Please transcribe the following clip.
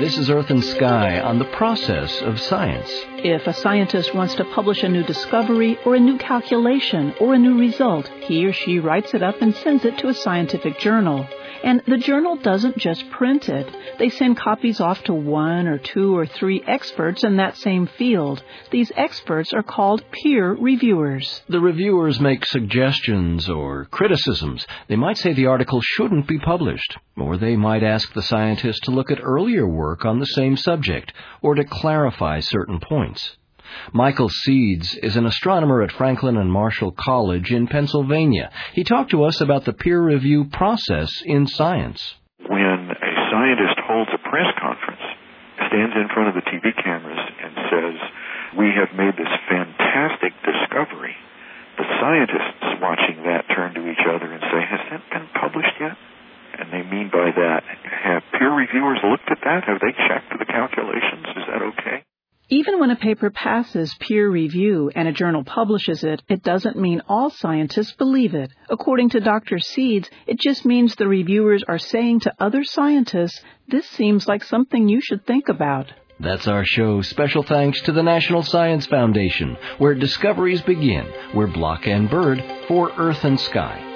This is Earth and Sky on the process of science. If a scientist wants to publish a new discovery or a new calculation or a new result, he or she writes it up and sends it to a scientific journal. And the journal doesn't just print it. They send copies off to 1 or 2 or 3 experts in that same field. These experts are called peer reviewers. The reviewers make suggestions or criticisms. They might say the article shouldn't be published, or they might ask the scientist to look at earlier work on the same subject, or to clarify certain points. Michael Seeds is an astronomer at Franklin and Marshall College in Pennsylvania. He talked to us about the peer review process in science. When a scientist holds a press conference, stands in front of the TV cameras and says, "We have made this fantastic discovery," the scientists watching that turn to each other and say, "Has that been published yet?" And they mean by that, have peer reviewers looked at that? Have they checked the calculations? Is that okay? Even when a paper passes peer review and a journal publishes it, it doesn't mean all scientists believe it. According to Dr. Seeds, it just means the reviewers are saying to other scientists, "This seems like something you should think about." That's our show. Special thanks to the National Science Foundation, where discoveries begin. We're Block and Bird for Earth and Sky.